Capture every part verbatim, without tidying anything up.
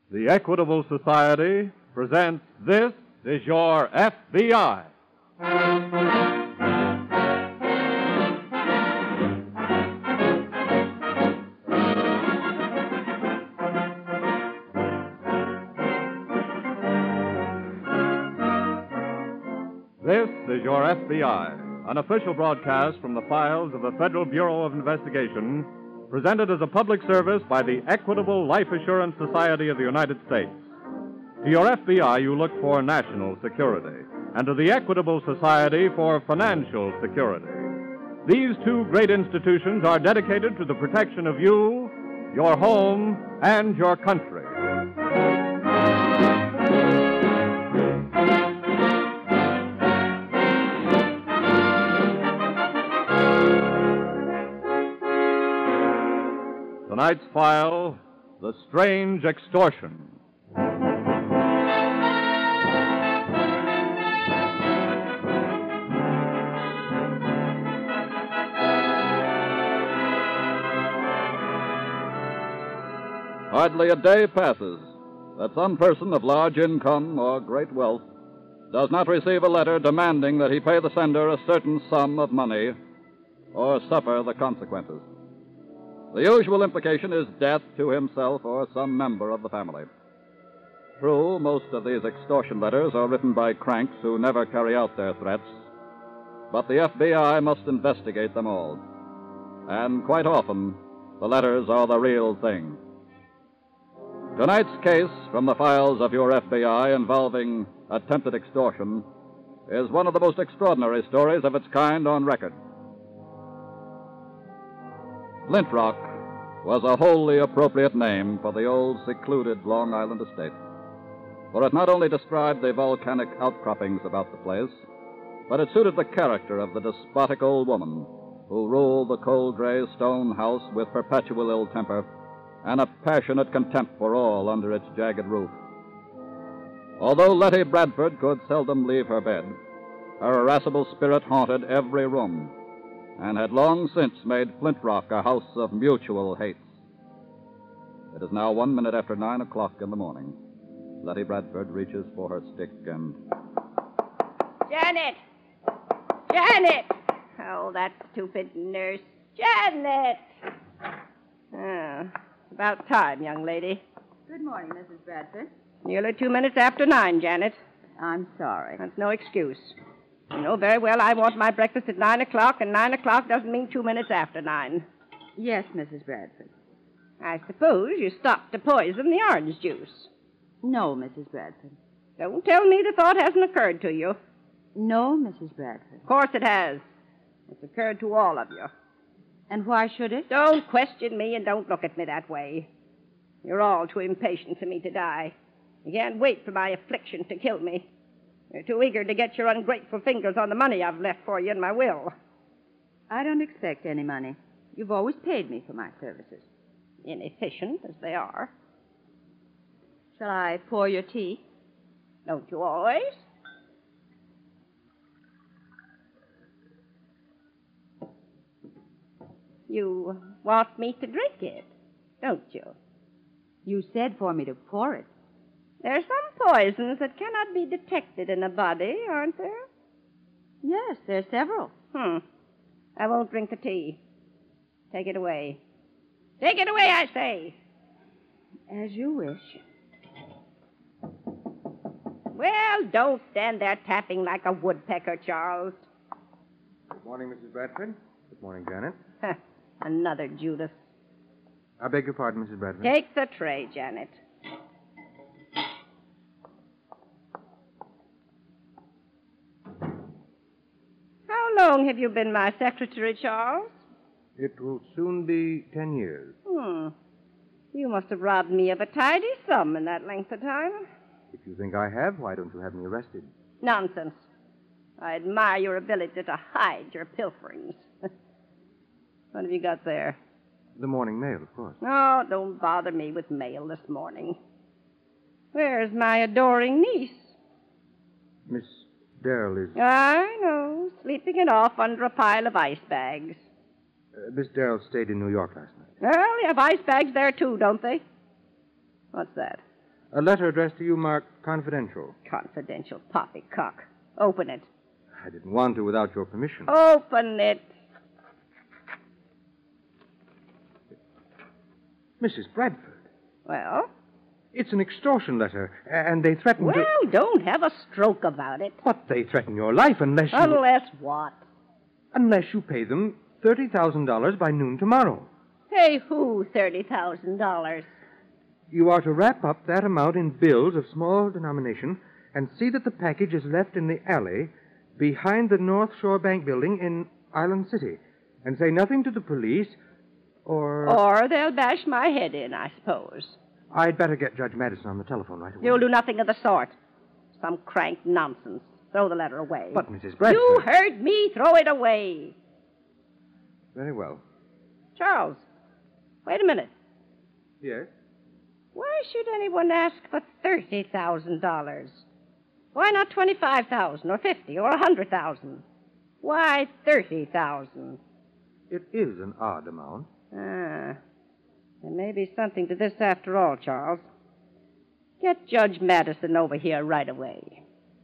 The Equitable Society presents This Is Your F B I. This is Your F B I, an official broadcast from the files of the Federal Bureau of Investigation, presented as a public service by the Equitable Life Assurance Society of the United States. To your F B I, you look for national security, and to the Equitable Society for financial security. These two great institutions are dedicated to the protection of you, your home, and your country. Tonight's file, The Strange Extortion. Hardly a day passes that some person of large income or great wealth does not receive a letter demanding that he pay the sender a certain sum of money or suffer the consequences. The usual implication is death to himself or some member of the family. True, most of these extortion letters are written by cranks who never carry out their threats, but the F B I must investigate them all. And quite often, the letters are the real thing. Tonight's case from the files of your F B I involving attempted extortion is one of the most extraordinary stories of its kind on record. Flint Rock was a wholly appropriate name for the old, secluded Long Island estate, for it not only described the volcanic outcroppings about the place, but it suited the character of the despotic old woman who ruled the cold, gray stone house with perpetual ill temper and a passionate contempt for all under its jagged roof. Although Letty Bradford could seldom leave her bed, her irascible spirit haunted every room and had long since made Flint Rock a house of mutual hates. It is now one minute after nine o'clock in the morning. Letty Bradford reaches for her stick and... Janet! Janet! Oh, that stupid nurse. Janet! Oh, it's about time, young lady. Good morning, Missus Bradford. Nearly two minutes after nine, Janet. I'm sorry. That's no excuse. You know very well I want my breakfast at nine o'clock, and nine o'clock doesn't mean two minutes after nine. Yes, Missus Bradford. I suppose you stopped to poison the orange juice. No, Missus Bradford. Don't tell me the thought hasn't occurred to you. No, Missus Bradford. Of course it has. It's occurred to all of you. And why should it? Don't question me and don't look at me that way. You're all too impatient for me to die. You can't wait for my affliction to kill me. You're too eager to get your ungrateful fingers on the money I've left for you in my will. I don't expect any money. You've always paid me for my services. Inefficient as they are. Shall I pour your tea? Don't you always? You want me to drink it, don't you? You said for me to pour it. There are some poisons that cannot be detected in a body, aren't there? Yes, there are several. Hmm. I won't drink the tea. Take it away. Take it away, I say. As you wish. Well, don't stand there tapping like a woodpecker, Charles. Good morning, Missus Bradford. Good morning, Janet. Another Judas. I beg your pardon, Missus Bradford. Take the tray, Janet. How long have you been my secretary, Charles? It will soon be ten years. Hmm. You must have robbed me of a tidy sum in that length of time. If you think I have, why don't you have me arrested? Nonsense. I admire your ability to hide your pilferings. What have you got there? The morning mail, of course. Oh, don't bother me with mail this morning. Where's my adoring niece? Miss Darrell is... I know, sleeping it off under a pile of ice bags. Uh, Miss Darrell stayed in New York last night. Well, they have ice bags there, too, don't they? What's that? A letter addressed to you marked confidential. Confidential poppycock. Open it. I didn't want to without your permission. Open it. Missus Bradford, Well? it's an extortion letter, and they threaten Well, to... don't have a stroke about it. What? They threaten your life unless you... Unless what? Unless you pay them thirty thousand dollars by noon tomorrow. Pay who thirty thousand dollars? You are to wrap up that amount in bills of small denomination and see that the package is left in the alley behind the North Shore Bank building in Island City. And say nothing to the police or... Or they'll bash my head in, I suppose. I'd better get Judge Madison on the telephone right away. You'll do nothing of the sort. Some crank nonsense. Throw the letter away. But, Missus Bradford... You heard me. Throw it away. Very well. Charles, wait a minute. Yes? Why should anyone ask for thirty thousand dollars? Why not twenty-five thousand dollars or fifty or a hundred thousand dollars? Why thirty thousand dollars? It is an odd amount. Ah, there may be something to this after all, Charles. Get Judge Madison over here right away.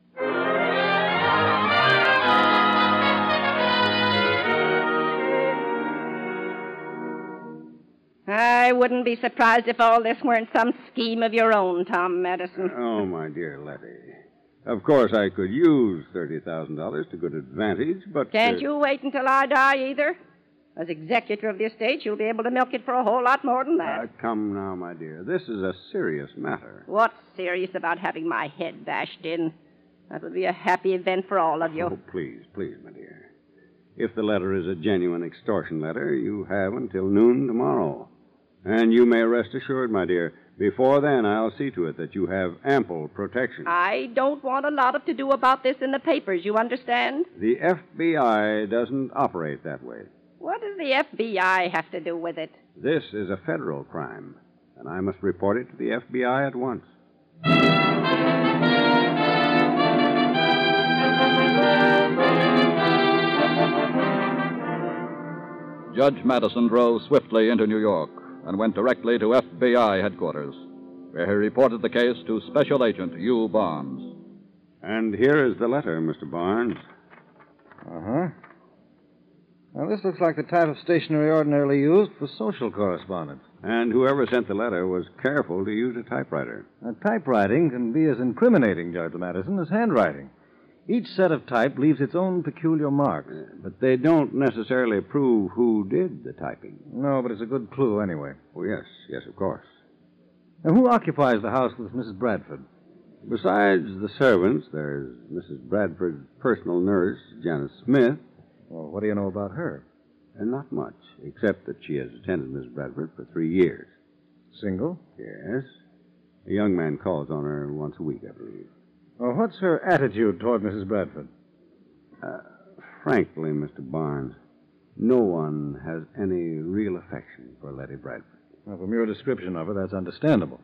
I wouldn't be surprised if all this weren't some scheme of your own, Tom Madison. Oh, my dear Letty. Of course, I could use thirty thousand dollars to good advantage, but... Can't uh, you wait until I die either? As executor of the estate, you'll be able to milk it for a whole lot more than that. Uh, come now, my dear. This is a serious matter. What's serious about having my head bashed in? That would be a happy event for all of you. Oh, please, please, my dear. If the letter is a genuine extortion letter, you have until noon tomorrow. And you may rest assured, my dear, before then I'll see to it that you have ample protection. I don't want a lot of to-do about this in the papers, you understand? The F B I doesn't operate that way. What does the F B I have to do with it? This is a federal crime, and I must report it to the F B I at once. Judge Madison drove swiftly into New York and went directly to F B I headquarters, where he reported the case to Special Agent Hugh Barnes. And here is the letter, Mister Barnes. Uh-huh. Now, this looks like the type of stationery ordinarily used for social correspondence. And whoever sent the letter was careful to use a typewriter. Now, typewriting can be as incriminating, Judge Madison, as handwriting. Each set of type leaves its own peculiar marks. Uh, but they don't necessarily prove who did the typing. No, but it's a good clue anyway. Oh, yes, yes, of course. Now, who occupies the house with Missus Bradford? Besides the servants, there's Missus Bradford's personal nurse, Janice Smith. Well, what do you know about her? And not much, except that she has attended Miss Bradford for three years. Single? Yes. A young man calls on her once a week, I believe. Well, what's her attitude toward Missus Bradford? Uh, frankly, Mister Barnes, no one has any real affection for Letty Bradford. Well, from your description of her, that's understandable.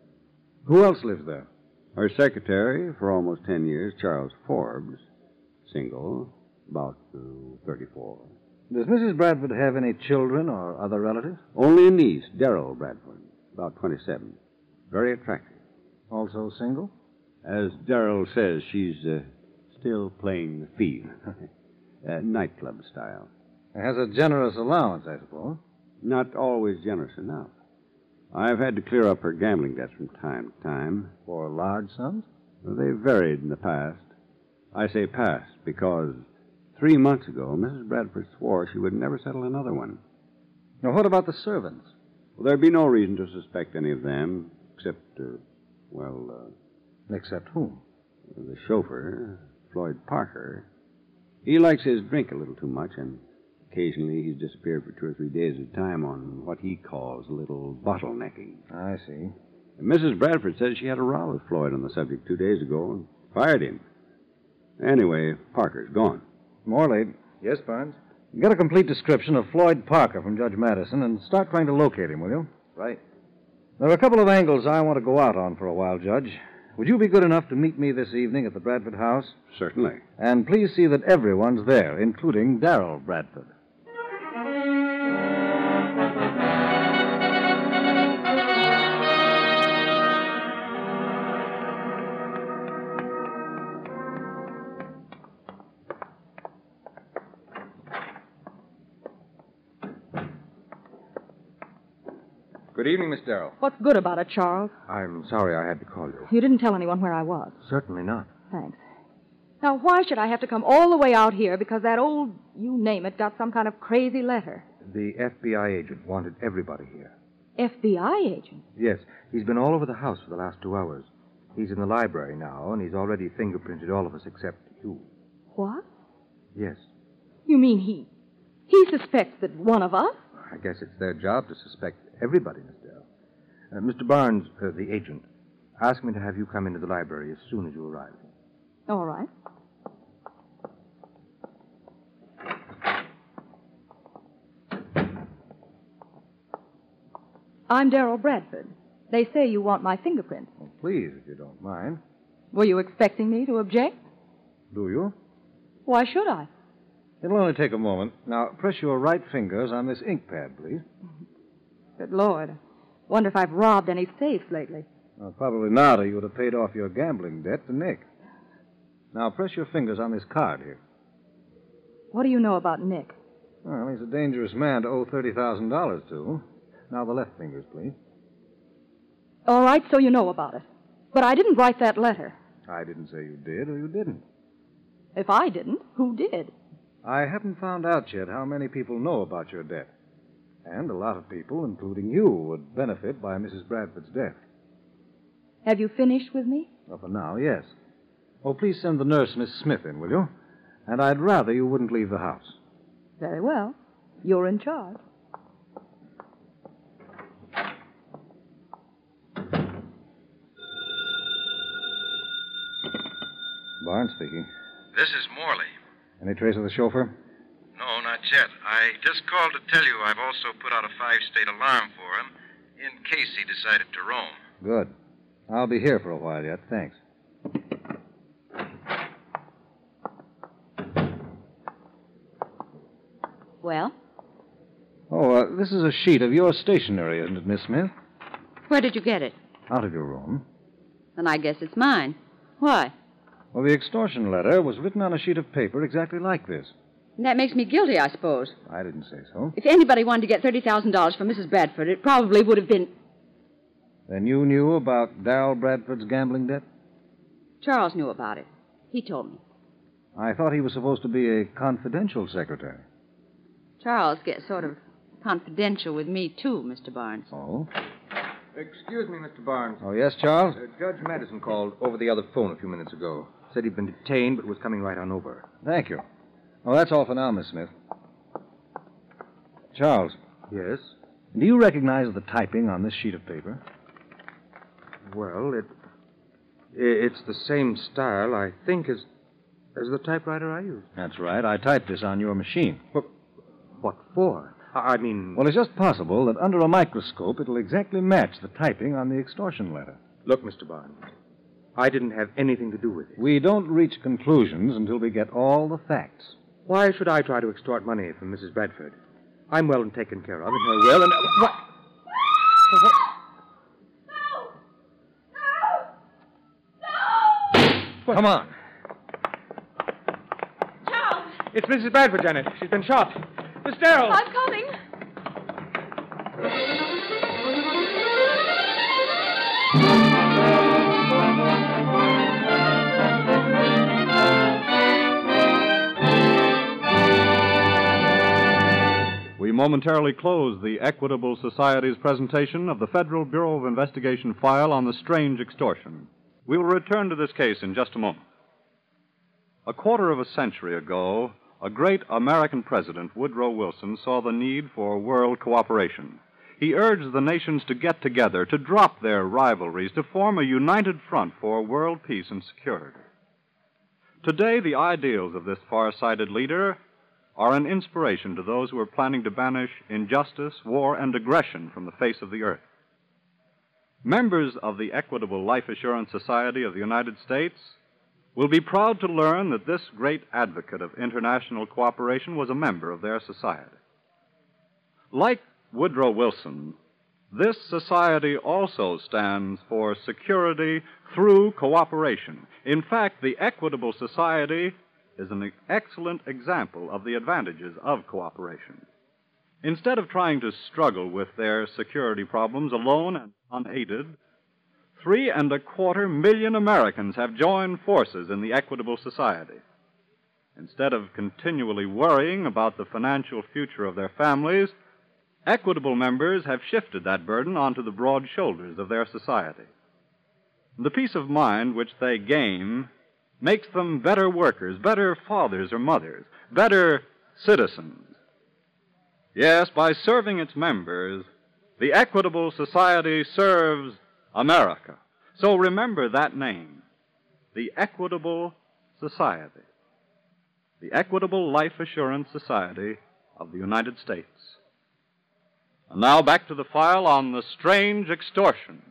Who else lives there? Her secretary for almost ten years, Charles Forbes, single, about uh, thirty-four. Does Missus Bradford have any children or other relatives? Only a niece, Darrell Bradford, about twenty-seven. Very attractive. Also single? As Darrell says, she's uh, still playing the field. uh, nightclub style. Has a generous allowance, I suppose. Not always generous enough. I've had to clear up her gambling debts from time to time. For large sums? Well, they varied in the past. I say past because three months ago, Missus Bradford swore she would never settle another one. Now, what about the servants? Well, there'd be no reason to suspect any of them, except, uh, well, uh, Except whom? the chauffeur, Floyd Parker. He likes his drink a little too much, and occasionally he's disappeared for two or three days at a time on what he calls a little bottlenecking. I see. And Missus Bradford says she had a row with Floyd on the subject two days ago and fired him. Anyway, Parker's gone. Morley. Yes, Barnes? Get a complete description of Floyd Parker from Judge Madison and start trying to locate him, will you? Right. There are a couple of angles I want to go out on for a while, Judge. Would you be good enough to meet me this evening at the Bradford house? Certainly. And please see that everyone's there, including Darrell Bradford. Good evening, Miss Darrell. What's good about it, Charles? I'm sorry I had to call you. You didn't tell anyone where I was. Certainly not. Thanks. Now, why should I have to come all the way out here because that old, you name it, got some kind of crazy letter? The F B I agent wanted everybody here. F B I agent? Yes, he's been all over the house for the last two hours. He's in the library now, and he's already fingerprinted all of us except you. What? Yes. You mean he... he suspects that one of us? I guess it's their job to suspect everybody, Miss Dell. Uh, Mister Barnes, uh, the agent, asked me to have you come into the library as soon as you arrive. All right. I'm Darrell Bradford. They say you want my fingerprints. Well, please, if you don't mind. Were you expecting me to object? Do you? Why should I? It'll only take a moment. Now, press your right fingers on this ink pad, please. Good Lord. Wonder if I've robbed any safes lately. Well, probably not, or you would have paid off your gambling debt to Nick. Now, press your fingers on this card here. What do you know about Nick? Well, he's a dangerous man to owe thirty thousand dollars to. Now, the left fingers, please. All right, so you know about it. But I didn't write that letter. I didn't say you did or you didn't. If I didn't, who did? I haven't found out yet how many people know about your debt. And a lot of people, including you, would benefit by Missus Bradford's death. Have you finished with me? Well, for now, yes. Oh, please send the nurse, Miss Smith, in, will you? And I'd rather you wouldn't leave the house. Very well. You're in charge. Barnes speaking. This is Morley. Any trace of the chauffeur? No, not yet. I just called to tell you I've also put out a five-state alarm for him in case he decided to roam. Good. I'll be here for a while yet. Thanks. Well? Oh, uh, this is a sheet of your stationery, isn't it, Miss Smith? Where did you get it? Out of your room. Then I guess it's mine. Why? Well, the extortion letter was written on a sheet of paper exactly like this. And that makes me guilty, I suppose. I didn't say so. If anybody wanted to get thirty thousand dollars from Missus Bradford, it probably would have been... Then you knew about Darrell Bradford's gambling debt? Charles knew about it. He told me. I thought he was supposed to be a confidential secretary. Charles gets sort of confidential with me, too, Mister Barnes. Oh? Excuse me, Mister Barnes. Oh, yes, Charles? Uh, Judge Madison called over the other phone a few minutes ago. Said he'd been detained, but was coming right on over. Thank you. Oh, that's all for now, Miss Smith. Charles. Yes? Do you recognize the typing on this sheet of paper? Well, it... it's the same style, I think, as... as the typewriter I use. That's right. I typed this on your machine. What, what for? I, I mean... Well, it's just possible that under a microscope it'll exactly match the typing on the extortion letter. Look, Mister Barnes, I didn't have anything to do with it. We don't reach conclusions until we get all the facts. Why should I try to extort money from Missus Bradford? I'm well and taken care of in her will, and... Uh, what? What? What? Come on. Charles! It's Missus Bradford, Janet. She's been shot. Miss Darrell! I'm coming. We momentarily close the Equitable Society's presentation of the Federal Bureau of Investigation file on the strange extortion. We will return to this case in just a moment. A quarter of a century ago, a great American president, Woodrow Wilson, saw the need for world cooperation. He urged the nations to get together, to drop their rivalries, to form a united front for world peace and security. Today, the ideals of this far-sighted leader are an inspiration to those who are planning to banish injustice, war, and aggression from the face of the earth. Members of the Equitable Life Assurance Society of the United States will be proud to learn that this great advocate of international cooperation was a member of their society. Like Woodrow Wilson, this society also stands for security through cooperation. In fact, the Equitable Society is an excellent example of the advantages of cooperation. Instead of trying to struggle with their security problems alone and unaided, three and a quarter million Americans have joined forces in the Equitable Society. Instead of continually worrying about the financial future of their families, Equitable members have shifted that burden onto the broad shoulders of their society. The peace of mind which they gain makes them better workers, better fathers or mothers, better citizens. Yes, by serving its members, the Equitable Society serves America. So remember that name, the Equitable Society, the Equitable Life Assurance Society of the United States. And now back to the file on the strange extortion.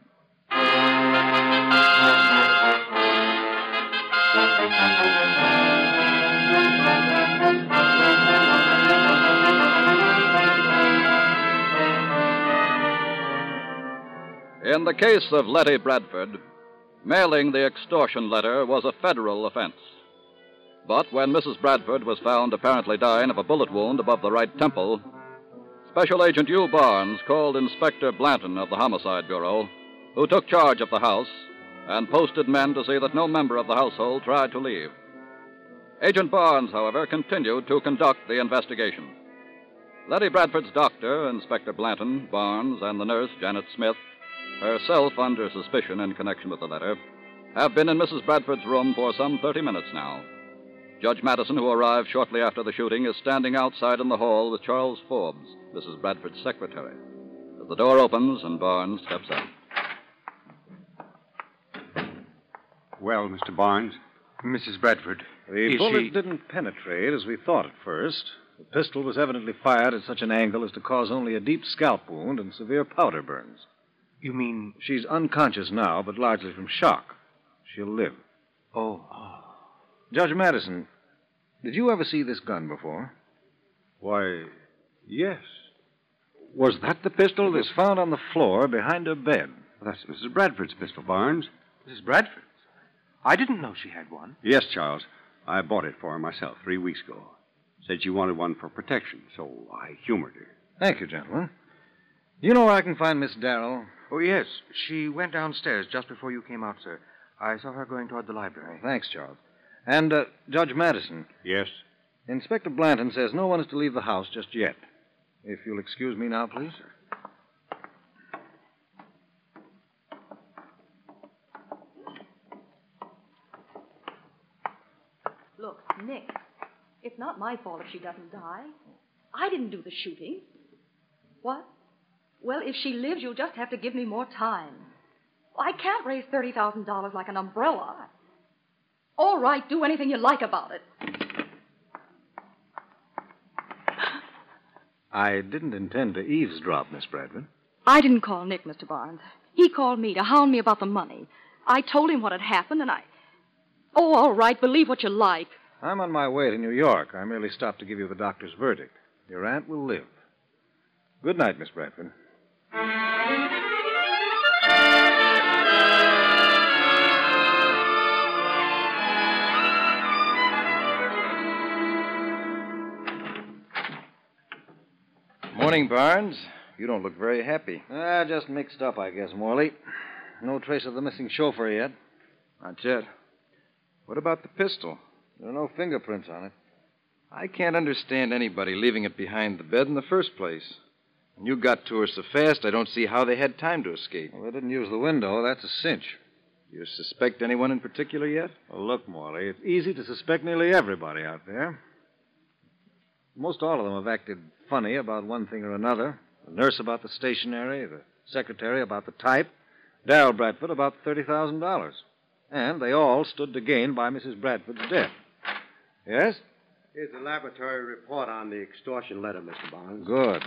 In the case of Letty Bradford, mailing the extortion letter was a federal offense. But when Missus Bradford was found apparently dying of a bullet wound above the right temple, Special Agent Hugh Barnes called Inspector Blanton of the Homicide Bureau, who took charge of the house and posted men to see that no member of the household tried to leave. Agent Barnes, however, continued to conduct the investigation. Letty Bradford's doctor, Inspector Blanton, Barnes, and the nurse, Janet Smith, herself under suspicion in connection with the letter, have been in Missus Bradford's room for some thirty minutes now. Judge Madison, who arrived shortly after the shooting, is standing outside in the hall with Charles Forbes, Missus Bradford's secretary. As the door opens and Barnes steps out. Well, Mister Barnes? Missus Bradford. The is bullet she... didn't penetrate as we thought at first. The pistol was evidently fired at such an angle as to cause only a deep scalp wound and severe powder burns. You mean... She's unconscious now, but largely from shock. She'll live. Oh. Judge Madison, did you ever see this gun before? Why, yes. Was that the pistol that's found on the floor behind her bed? Well, that's Missus Bradford's pistol, Barnes. Missus Bradford's? I didn't know she had one. Yes, Charles. I bought it for her myself three weeks ago. Said she wanted one for protection, so I humored her. Thank you, gentlemen. You know where I can find Miss Darrell? Oh, yes. She went downstairs just before you came out, sir. I saw her going toward the library. Thanks, Charles. And, uh, Judge Madison. Yes? Inspector Blanton says no one is to leave the house just yet. If you'll excuse me now, please. Look, Nick, it's not my fault if she doesn't die. I didn't do the shooting. What? Well, if she lives, you'll just have to give me more time. I can't raise thirty thousand dollars like an umbrella. All right, do anything you like about it. I didn't intend to eavesdrop, Miss Bradford. I didn't call Nick, Mister Barnes. He called me to hound me about the money. I told him what had happened, and I... Oh, all right, believe what you like. I'm on my way to New York. I merely stopped to give you the doctor's verdict. Your aunt will live. Good night, Miss Bradford. Morning, Barnes. You don't look very happy. Ah, just mixed up, I guess, Morley. No trace of the missing chauffeur yet. Not yet. What about the pistol? There are no fingerprints on it. I can't understand anybody leaving it behind the bed in the first place. When you got to her so fast, I don't see how they had time to escape. Well, they didn't use the window. That's a cinch. You suspect anyone in particular yet? Well, look, Morley, it's easy to suspect nearly everybody out there. Most all of them have acted funny about one thing or another. The nurse about the stationery, the secretary about the type, Darrell Bradford about thirty thousand dollars. And they all stood to gain by Missus Bradford's death. Yes? Here's the laboratory report on the extortion letter, Mister Barnes. Good.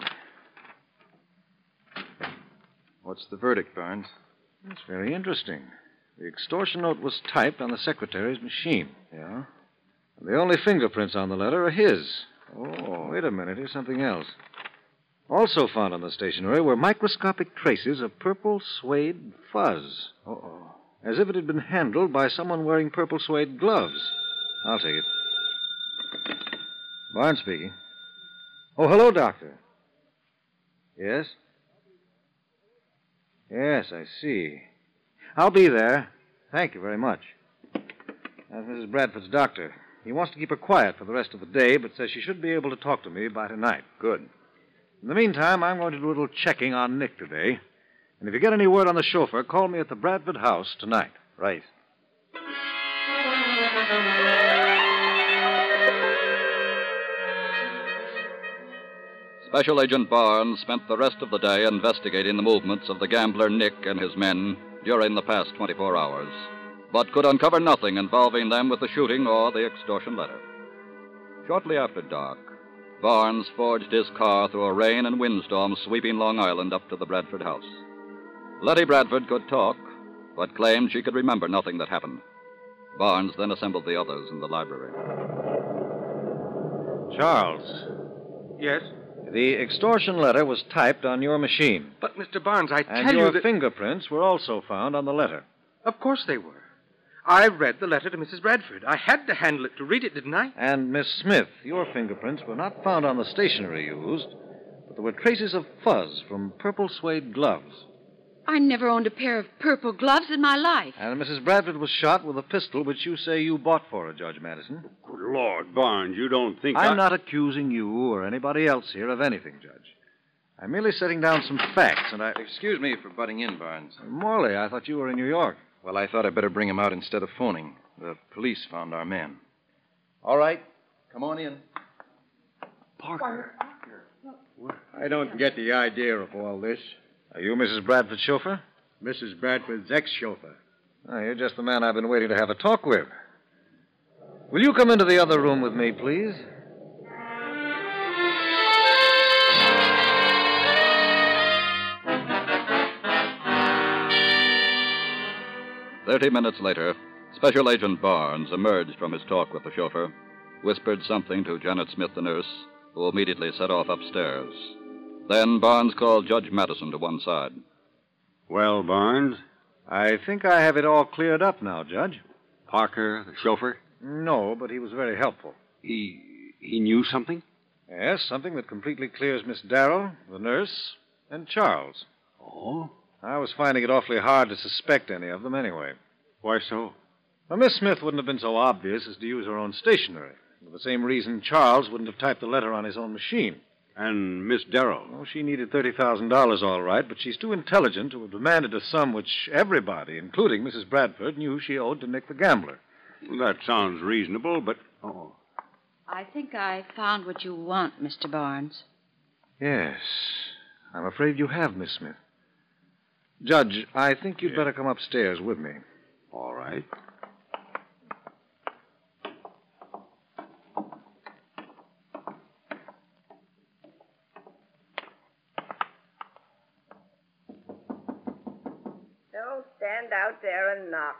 What's the verdict, Barnes? That's very interesting. The extortion note was typed on the secretary's machine. Yeah? And the only fingerprints on the letter are his. Oh. Wait a minute. Here's something else. Also found on the stationery were microscopic traces of purple suede fuzz. Uh-oh. As if it had been handled by someone wearing purple suede gloves. I'll take it. Barnes speaking. Oh, hello, Doctor. Yes? Yes, I see. I'll be there. Thank you very much. That's Missus Bradford's doctor. He wants to keep her quiet for the rest of the day, but says she should be able to talk to me by tonight. Good. In the meantime, I'm going to do a little checking on Nick today. And if you get any word on the chauffeur, call me at the Bradford house tonight. Right. Special Agent Barnes spent the rest of the day investigating the movements of the gambler Nick and his men during the past twenty-four hours, but could uncover nothing involving them with the shooting or the extortion letter. Shortly after dark, Barnes forged his car through a rain and windstorm sweeping Long Island up to the Bradford house. Letty Bradford could talk, but claimed she could remember nothing that happened. Barnes then assembled the others in the library. Charles. Yes? The extortion letter was typed on your machine. But, Mister Barnes, I and tell your you that... fingerprints were also found on the letter. Of course they were. I read the letter to Missus Bradford. I had to handle it to read it, didn't I? And Miss Smith, your fingerprints were not found on the stationery used, but there were traces of fuzz from purple suede gloves. I never owned a pair of purple gloves in my life. And Missus Bradford was shot with a pistol which you say you bought for her, Judge Madison. Good Lord, Barnes, you don't think I'm I... not accusing you or anybody else here of anything, Judge. I'm merely setting down some facts, and I... Excuse me for butting in, Barnes. Morley, I thought you were in New York. Well, I thought I'd better bring him out instead of phoning. The police found our man. All right. Come on in. Parker. I don't get the idea of all this. Are you Missus Bradford's chauffeur? Missus Bradford's ex-chauffeur. Oh, you're just the man I've been waiting to have a talk with. Will you come into the other room with me, please? Thirty minutes later, Special Agent Barnes emerged from his talk with the chauffeur, whispered something to Janet Smith, the nurse, who immediately set off upstairs. Then Barnes called Judge Madison to one side. Well, Barnes? I think I have it all cleared up now, Judge. Parker, the chauffeur? No, but he was very helpful. He... he knew something? Yes, something that completely clears Miss Darrell, the nurse, and Charles. Oh? I was finding it awfully hard to suspect any of them anyway. Why so? Well, Miss Smith wouldn't have been so obvious as to use her own stationery. For the same reason Charles wouldn't have typed the letter on his own machine. And Miss Darrell? Oh, she needed thirty thousand dollars, all right, but she's too intelligent to have demanded a sum which everybody, including Missus Bradford, knew she owed to Nick the gambler. That sounds reasonable, but... Oh. I think I found what you want, Mister Barnes. Yes. I'm afraid you have, Miss Smith. Judge, I think you'd Yes. better come upstairs with me. All right. Don't stand out there and knock.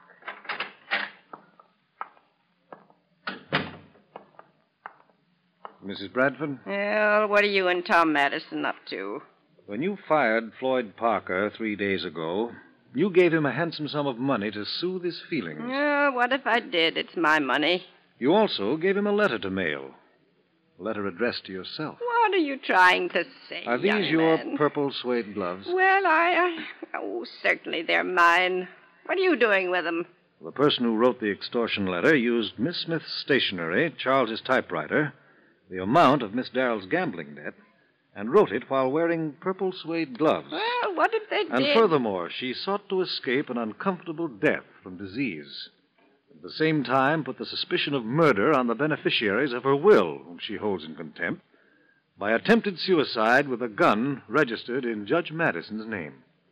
Missus Bradford, Well, what are you and Tom Madison up to? when you fired Floyd Parker three days ago, you gave him a handsome sum of money to soothe his feelings. Oh, what if I did? It's my money. You also gave him a letter to mail. A letter addressed to yourself. What are you trying to say, Are these young your man? purple suede gloves? Well, I... Uh, oh, certainly they're mine. What are you doing with them? The person who wrote the extortion letter used Miss Smith's stationery, Charles's typewriter, the amount of Miss Darrell's gambling debt, and wrote it while wearing purple suede gloves. Well, what if they And did? furthermore, she sought to escape an uncomfortable death from disease. At the same time, put the suspicion of murder on the beneficiaries of her will, whom she holds in contempt, by attempted suicide with a gun registered in Judge Madison's name.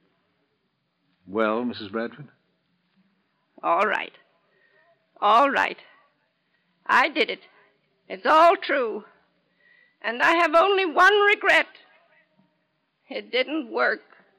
Well, Missus Bradford? All right. All right. I did it. It's all true. And I have only one regret. It didn't work.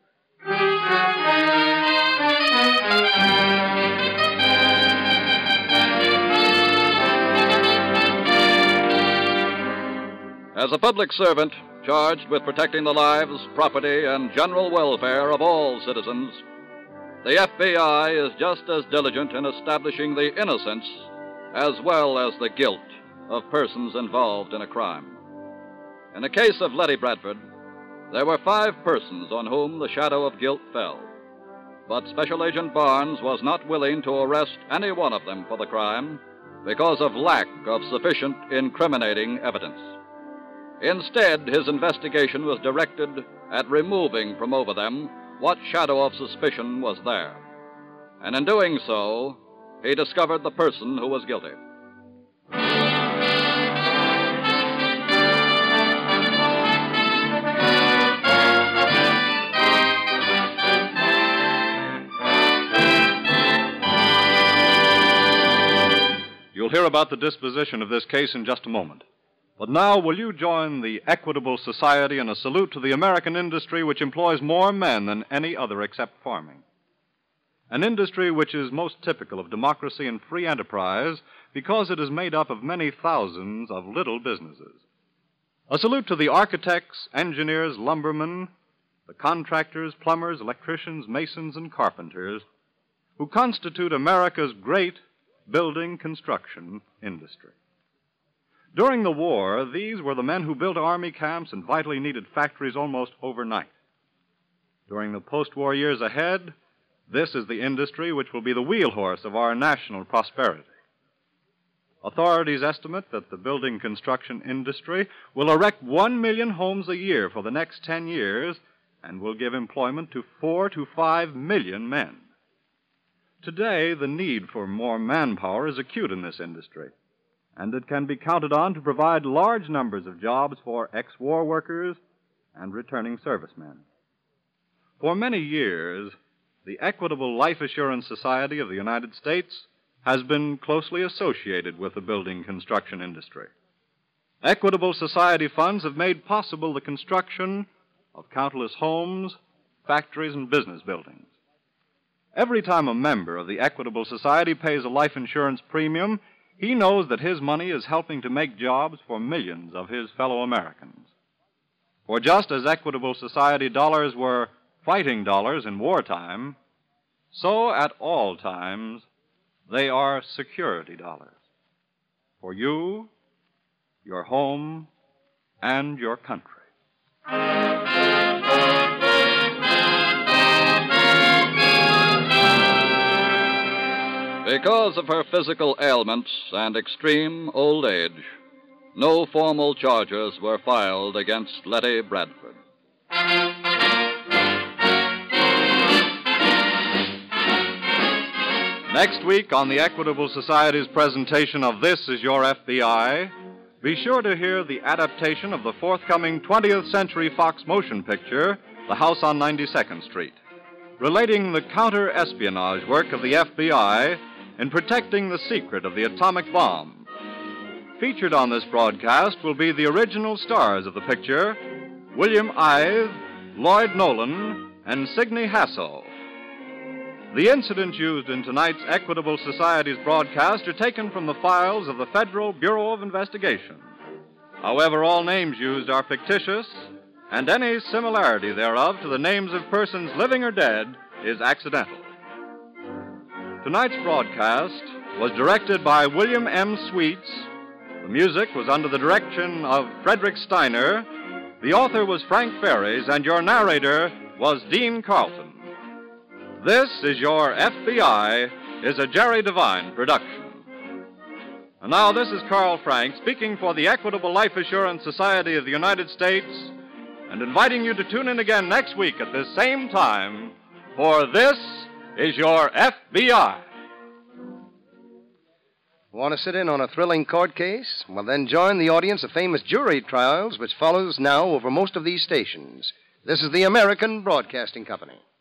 As a public servant charged with protecting the lives, property, and general welfare of all citizens, the F B I is just as diligent in establishing the innocence as well as the guilt of persons involved in a crime. In the case of Letty Bradford, There were five persons on whom the shadow of guilt fell. But Special Agent Barnes was not willing to arrest any one of them for the crime because of lack of sufficient incriminating evidence. Instead, his investigation was directed at removing from over them what shadow of suspicion was there. And in doing so, he discovered the person who was guilty. You'll hear about the disposition of this case in just a moment. But now, will you join the Equitable Society in a salute to the American industry which employs more men than any other except farming? An industry which is most typical of democracy and free enterprise because it is made up of many thousands of little businesses. A salute to the architects, engineers, lumbermen, the contractors, plumbers, electricians, masons, and carpenters who constitute America's great building construction industry. During the war, these were the men who built army camps and vitally needed factories almost overnight. During the post-war years ahead, this is the industry which will be the wheelhorse of our national prosperity. Authorities estimate that the building construction industry will erect one million homes a year for the next ten years and will give employment to four to five million men. Today, the need for more manpower is acute in this industry, and it can be counted on to provide large numbers of jobs for ex-war workers and returning servicemen. For many years, the Equitable Life Assurance Society of the United States has been closely associated with the building construction industry. Equitable Society funds have made possible the construction of countless homes, factories, and business buildings. Every time a member of the Equitable Society pays a life insurance premium, he knows that his money is helping to make jobs for millions of his fellow Americans. For just as Equitable Society dollars were fighting dollars in wartime, so at all times they are security dollars for you, your home, and your country. Because of her physical ailments and extreme old age, no formal charges were filed against Letty Bradford. Next week on the Equitable Society's presentation of This Is Your F B I, be sure to hear the adaptation of the forthcoming twentieth Century Fox motion picture, The House on ninety-second Street, relating the counter-espionage work of the F B I in protecting the secret of the atomic bomb. Featured on this broadcast will be the original stars of the picture, William Ide, Lloyd Nolan, and Signe Hasso. The incidents used in tonight's Equitable Society's broadcast are taken from the files of the Federal Bureau of Investigation. However, all names used are fictitious, and any similarity thereof to the names of persons living or dead is accidental. Tonight's broadcast was directed by William M. Sweets. The music was under the direction of Frederick Steiner. The author was Frank Ferries, and your narrator was Dean Carlton. This Is Your F B I is a Jerry Devine production. And now this is Carl Frank speaking for the Equitable Life Assurance Society of the United States and inviting you to tune in again next week at this same time for This Is Your F B I. Want to sit in on a thrilling court case? Well, then join the audience of famous jury trials which follows now over most of these stations. This is the American Broadcasting Company.